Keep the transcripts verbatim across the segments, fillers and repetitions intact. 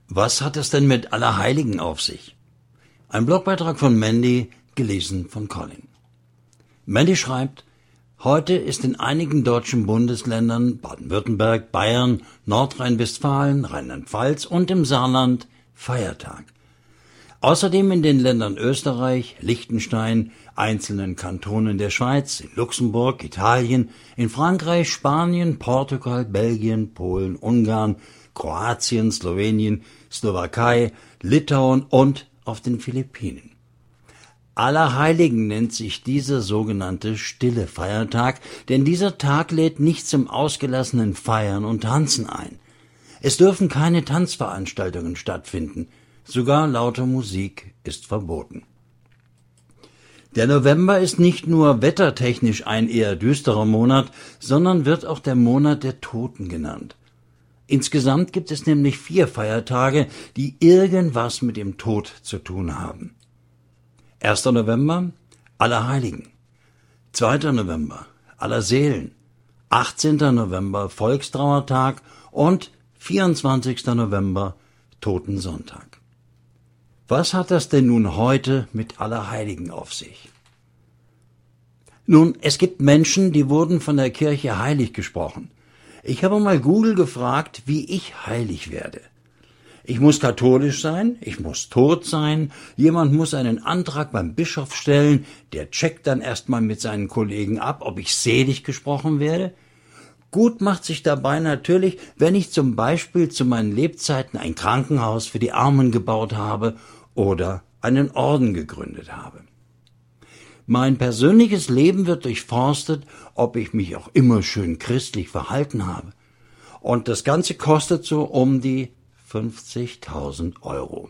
Was hat es denn mit Allerheiligen auf sich? Ein Blogbeitrag von Mandy, gelesen von Colin. Mandy schreibt: Heute ist in einigen deutschen Bundesländern, Baden-Württemberg, Bayern, Nordrhein-Westfalen, Rheinland-Pfalz und im Saarland Feiertag. Außerdem in den Ländern Österreich, Liechtenstein, einzelnen Kantonen der Schweiz, in Luxemburg, Italien, in Frankreich, Spanien, Portugal, Belgien, Polen, Ungarn, Kroatien, Slowenien, Slowakei, Litauen und auf den Philippinen. Allerheiligen nennt sich dieser sogenannte stille Feiertag, denn dieser Tag lädt nicht zum ausgelassenen Feiern und Tanzen ein. Es dürfen keine Tanzveranstaltungen stattfinden, sogar laute Musik ist verboten. Der November ist nicht nur wettertechnisch ein eher düsterer Monat, sondern wird auch der Monat der Toten genannt. Insgesamt gibt es nämlich vier Feiertage, die irgendwas mit dem Tod zu tun haben. erster November, Allerheiligen. zweiter November, Allerseelen. achtzehnter November, Volkstrauertag und vierundzwanzigster November, Totensonntag. Was hat das denn nun heute mit Allerheiligen auf sich? Nun, es gibt Menschen, die wurden von der Kirche heilig gesprochen. Ich habe mal Google gefragt, wie ich heilig werde. Ich muss katholisch sein, ich muss tot sein, jemand muss einen Antrag beim Bischof stellen, der checkt dann erstmal mit seinen Kollegen ab, ob ich selig gesprochen werde. Gut macht sich dabei natürlich, wenn ich zum Beispiel zu meinen Lebzeiten ein Krankenhaus für die Armen gebaut habe oder einen Orden gegründet habe. Mein persönliches Leben wird durchforstet, ob ich mich auch immer schön christlich verhalten habe. Und das Ganze kostet so um die fünfzigtausend Euro.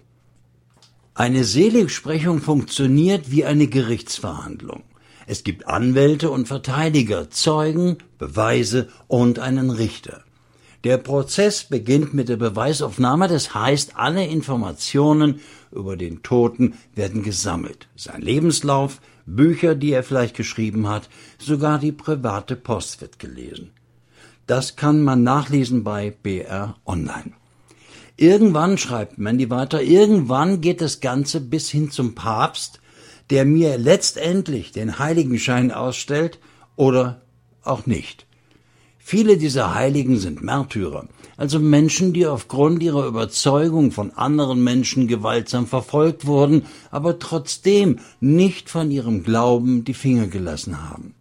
Eine Seligsprechung funktioniert wie eine Gerichtsverhandlung. Es gibt Anwälte und Verteidiger, Zeugen, Beweise und einen Richter. Der Prozess beginnt mit der Beweisaufnahme, das heißt, alle Informationen über den Toten werden gesammelt. Sein Lebenslauf, Bücher, die er vielleicht geschrieben hat, sogar die private Post wird gelesen. Das kann man nachlesen bei B R Online. Irgendwann, schreibt Mandy weiter, irgendwann geht das Ganze bis hin zum Papst, der mir letztendlich den Heiligenschein ausstellt oder auch nicht. Viele dieser Heiligen sind Märtyrer, also Menschen, die aufgrund ihrer Überzeugung von anderen Menschen gewaltsam verfolgt wurden, aber trotzdem nicht von ihrem Glauben die Finger gelassen haben.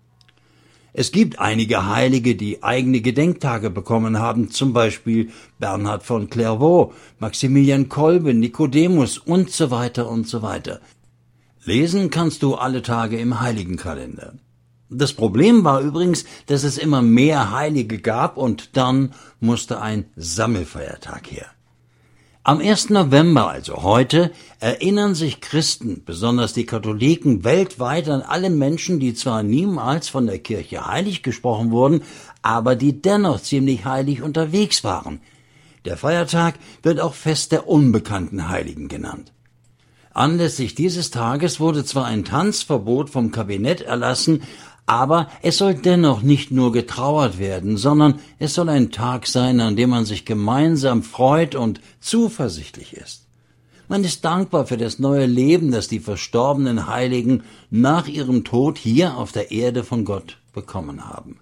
Es gibt einige Heilige, die eigene Gedenktage bekommen haben, zum Beispiel Bernhard von Clairvaux, Maximilian Kolbe, Nikodemus und so weiter und so weiter. Lesen kannst du alle Tage im Heiligenkalender. Das Problem war übrigens, dass es immer mehr Heilige gab und dann musste ein Sammelfeiertag her. Am ersten November, also heute, erinnern sich Christen, besonders die Katholiken, weltweit an alle Menschen, die zwar niemals von der Kirche heilig gesprochen wurden, aber die dennoch ziemlich heilig unterwegs waren. Der Feiertag wird auch Fest der unbekannten Heiligen genannt. Anlässlich dieses Tages wurde zwar ein Tanzverbot vom Kabinett erlassen, aber es soll dennoch nicht nur getrauert werden, sondern es soll ein Tag sein, an dem man sich gemeinsam freut und zuversichtlich ist. Man ist dankbar für das neue Leben, das die verstorbenen Heiligen nach ihrem Tod hier auf der Erde von Gott bekommen haben.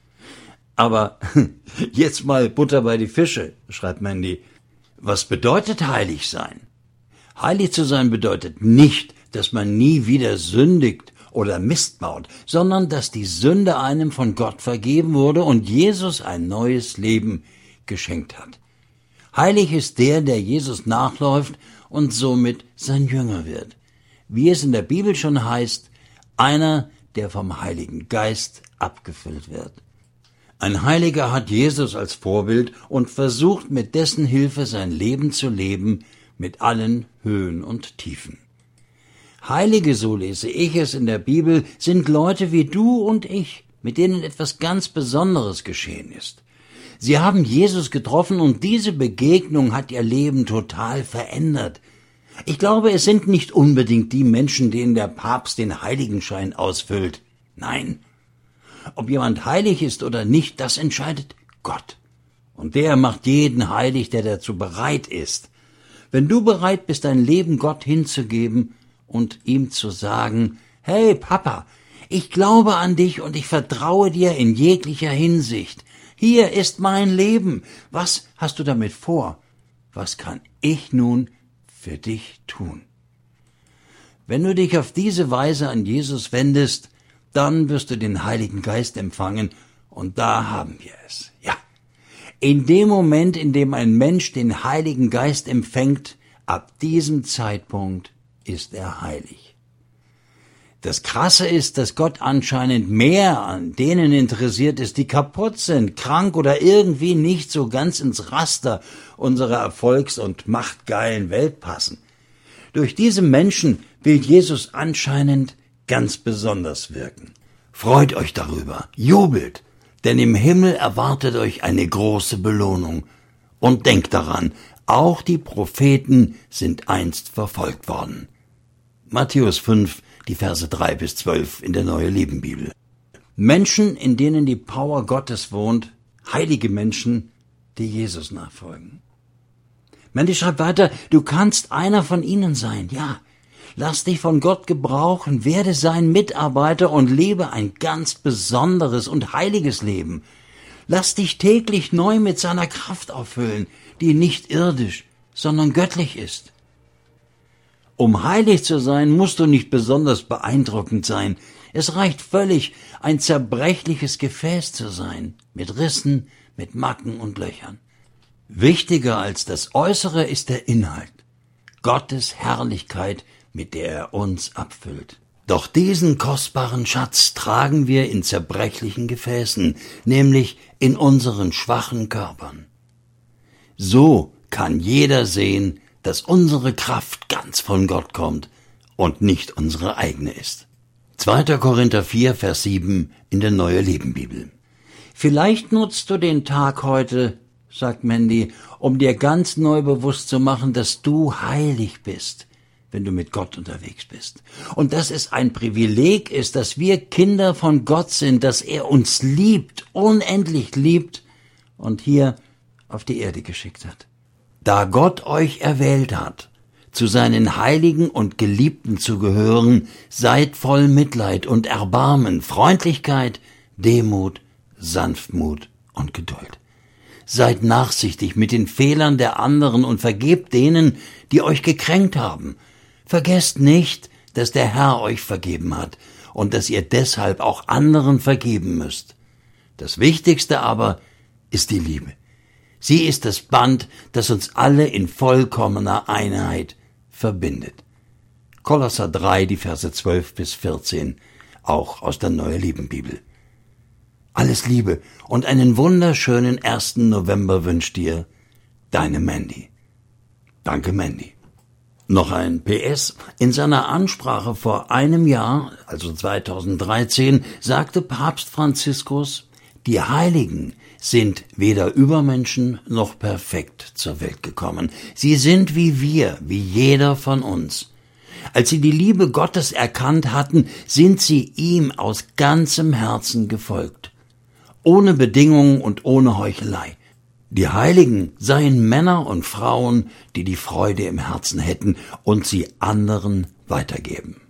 Aber jetzt mal Butter bei die Fische, schreibt Mandy. Was bedeutet heilig sein? Heilig zu sein bedeutet nicht, dass man nie wieder sündigt oder Mist baut, sondern dass die Sünde einem von Gott vergeben wurde und Jesus ein neues Leben geschenkt hat. Heilig ist der, der Jesus nachläuft und somit sein Jünger wird. Wie es in der Bibel schon heißt, einer, der vom Heiligen Geist abgefüllt wird. Ein Heiliger hat Jesus als Vorbild und versucht mit dessen Hilfe sein Leben zu leben, mit allen Höhen und Tiefen. Heilige, so lese ich es in der Bibel, sind Leute wie du und ich, mit denen etwas ganz Besonderes geschehen ist. Sie haben Jesus getroffen und diese Begegnung hat ihr Leben total verändert. Ich glaube, es sind nicht unbedingt die Menschen, denen der Papst den Heiligenschein ausfüllt. Nein. Ob jemand heilig ist oder nicht, das entscheidet Gott. Und der macht jeden heilig, der dazu bereit ist. Wenn du bereit bist, dein Leben Gott hinzugeben und ihm zu sagen, hey Papa, ich glaube an dich und ich vertraue dir in jeglicher Hinsicht. Hier ist mein Leben. Was hast du damit vor? Was kann ich nun für dich tun? Wenn du dich auf diese Weise an Jesus wendest, dann wirst du den Heiligen Geist empfangen, und da haben wir es. Ja, in dem Moment, in dem ein Mensch den Heiligen Geist empfängt, ab diesem Zeitpunkt ist er heilig. Das Krasse ist, dass Gott anscheinend mehr an denen interessiert ist, die kaputt sind, krank oder irgendwie nicht so ganz ins Raster unserer erfolgs- und machtgeilen Welt passen. Durch diese Menschen will Jesus anscheinend ganz besonders wirken. Freut euch darüber, jubelt, denn im Himmel erwartet euch eine große Belohnung. Und denkt daran, auch die Propheten sind einst verfolgt worden. Matthäus fünf, die Verse drei bis zwölf in der Neue Leben Bibel. Menschen, in denen die Power Gottes wohnt, heilige Menschen, die Jesus nachfolgen. Mandy schreibt weiter, du kannst einer von ihnen sein, ja. Lass dich von Gott gebrauchen, werde sein Mitarbeiter und lebe ein ganz besonderes und heiliges Leben. Lass dich täglich neu mit seiner Kraft auffüllen, die nicht irdisch, sondern göttlich ist. Um heilig zu sein, musst du nicht besonders beeindruckend sein. Es reicht völlig, ein zerbrechliches Gefäß zu sein, mit Rissen, mit Macken und Löchern. Wichtiger als das Äußere ist der Inhalt, Gottes Herrlichkeit, mit der er uns abfüllt. Doch diesen kostbaren Schatz tragen wir in zerbrechlichen Gefäßen, nämlich in unseren schwachen Körpern. So kann jeder sehen, dass unsere Kraft ganz von Gott kommt und nicht unsere eigene ist. zweiter Korinther vier, Vers sieben in der Neue Leben Bibel. Vielleicht nutzt du den Tag heute, sagt Mandy, um dir ganz neu bewusst zu machen, dass du heilig bist, wenn du mit Gott unterwegs bist. Und dass es ein Privileg ist, dass wir Kinder von Gott sind, dass er uns liebt, unendlich liebt und hier auf die Erde geschickt hat. Da Gott euch erwählt hat, zu seinen Heiligen und Geliebten zu gehören, seid voll Mitleid und Erbarmen, Freundlichkeit, Demut, Sanftmut und Geduld. Seid nachsichtig mit den Fehlern der anderen und vergebt denen, die euch gekränkt haben. Vergesst nicht, dass der Herr euch vergeben hat und dass ihr deshalb auch anderen vergeben müsst. Das Wichtigste aber ist die Liebe. Sie ist das Band, das uns alle in vollkommener Einheit verbindet. Kolosser drei, die Verse zwölf bis vierzehn, auch aus der Neue Leben Bibel. Alles Liebe und einen wunderschönen ersten November wünscht dir deine Mandy. Danke, Mandy. Noch ein P S. In seiner Ansprache vor einem Jahr, also zweitausenddreizehn, sagte Papst Franziskus, die Heiligen sind weder Übermenschen noch perfekt zur Welt gekommen. Sie sind wie wir, wie jeder von uns. Als sie die Liebe Gottes erkannt hatten, sind sie ihm aus ganzem Herzen gefolgt. Ohne Bedingungen und ohne Heuchelei. Die Heiligen seien Männer und Frauen, die die Freude im Herzen hätten und sie anderen weitergeben.